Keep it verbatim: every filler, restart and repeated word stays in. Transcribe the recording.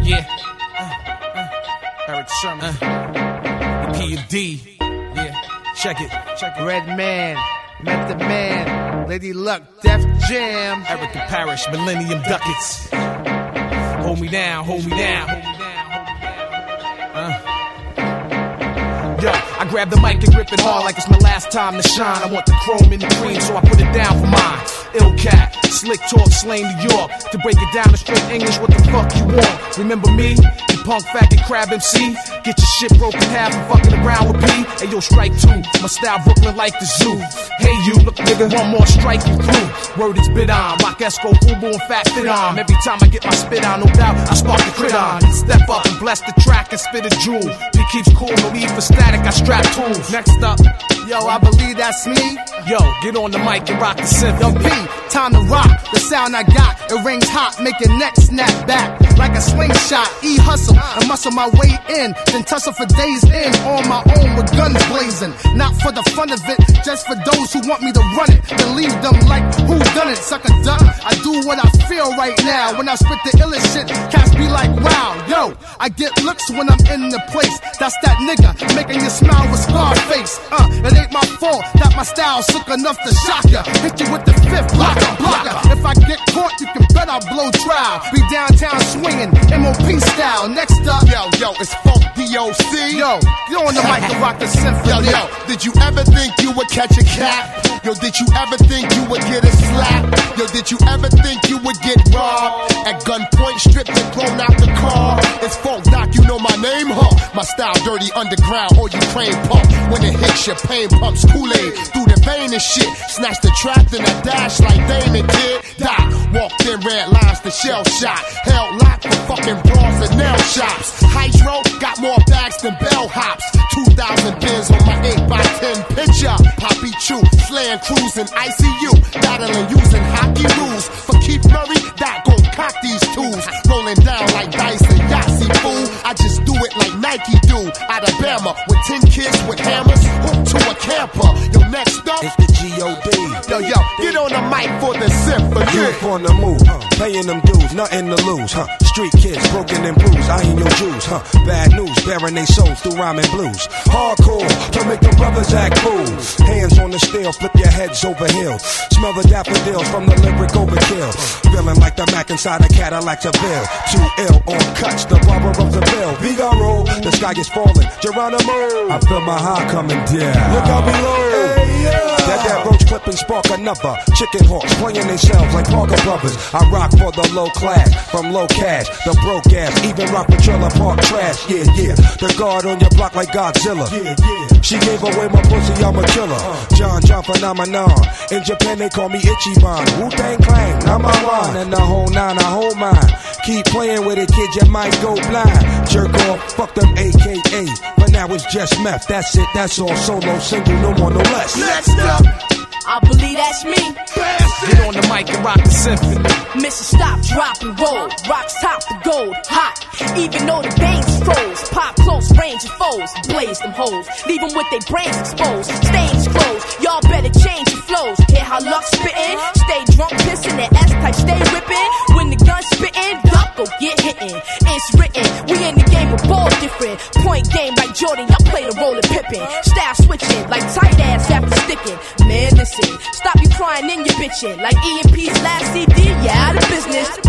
Yeah. Uh, uh, Eric Sherman. Uh, the P and D. Yeah. Check it. Check it. Redman. Method Man. Lady Luck. Def Jam. Erica Parrish. Millennium Ducats. Hold me down. Hold me down. Uh. Yo, I grab the mic and grip it hard like it's my last time to shine. I want the chrome in the cream, so I put it down for mine. Ill cat, slick talk, slang New York. To break it down in straight English, what the fuck you want? Remember me? You punk faggot crab M C? Get your shit broken half and fucking around with P. Hey yo, strike two, my style Brooklyn like the zoo. Hey you, look nigga, one more strike you through. Word is bid on, rock Esco, Fubu and Fat Fit on. Every time I get my spit on, no doubt, I spark the crit on. Step up and bless the track and spit a jewel. P keeps cool, no need for static, I strap tools. Next up, yo, I believe that's me. Yo, get on the mic and rock the synth. Yo, P, time to rock. The sound I got, it rings hot, make your neck snap back like a slingshot. E hustle and muscle my way in, then tussle for days in on my own with guns blazing. Not for the fun of it, just for those who want me to run it. Then leave them like who done it, sucker duck. I do what I feel right now. When I spit the illest shit, cats be like, wow, yo. I get looks when I'm in the place. That's that nigga making you smile with Scarface. Uh, it ain't my fault that my style's sick enough to shock ya. Hit you with the fifth blocker, blocker. If I get caught, you can bet I'll blow trial. Be downtown swinging, M O P style. Next up, yo, yo, it's Funk D O C. Yo, you on the mic and rock the symphony. Yo, yo, did you ever think you would catch a cat? Yo, did you ever think you would get a slap? Yo, did you ever think you would get robbed? At gunpoint, stripped and thrown out the car. It's Funk Doc, you know my name, huh? My style dirty underground, or you train pump. When it hits your pain pumps Kool-Aid through the vein and shit. Snatch the trap, then I dash like Damon Kid. Doc, walked in red lines to shell shot. Held locked for fucking bras and nail shops. Hydro got more bags than bellhops. two thousand bins on my eight by ten picture. Poppy Chew, slaying cruising I C U. Battling using hockey rules. For Keith Murray, Doc gon' cock these tools. Rolling down like dice and Yahtzee, fool. I just do it like Nike do. Alabama with ten kids with hammers. Hooked to a camper. Yo, next up, it's the G O D. Yo, yo, get on the mic for the symphony. Youth on the move, huh? Paying them dues, nothing to lose, huh? Street kids, broken and bruised, I ain't your Jews, huh? Bad news, bearing they souls through rhyme and blues. Hardcore, to make the brothers act fools. Hands on the steel, flip your heads over heels. Smell the daffodils from the lyric overkill. Feeling like the Mac inside a Cadillac Seville. Too ill on cuts, the barber of the bill. Figaro, the sky is falling. Geronimo, I feel my heart coming down. Look out below. Hey, yeah. That that roach clip and spark another. Chicken hawks playing themselves like Parker Brothers. I rock for the low class, from low cash, the broke ass, even rock for trailer park trash. Yeah, yeah. The guard on your block like Godzilla. Yeah, yeah. She gave away my pussy, I'm a killer. John John phenomenon. In Japan they call me Ichiban. Wu-Tang Clan, number one. And the whole nine, I hold mine. Keep playing with it, kid, you might go blind. Jerk off, fuck them A K A. But now it's just meth, that's it, that's all. Solo, single, no more, no less. Next up, I believe that's me. Get on the mic and rock the symphony. Mission stop, drop and roll. Rocks top the gold, hot. Even though the veins froze. Pop close range of foes. Blaze them hoes. Leave them with their brains exposed. Stains closed. Y'all better change your flows. Hear how luck spittin'? Stay drunk, pissin'. The S-type stay whippin'. When the gun spittin', duck go get hittin'. It's written. We in the game of ball different. Point game like Jordan. Y'all play the role of Pippin. Style switching like tight ass after sticking. Man, listen. Stop you crying in your bitchin'. Like E and P's last C D, yeah, out of business.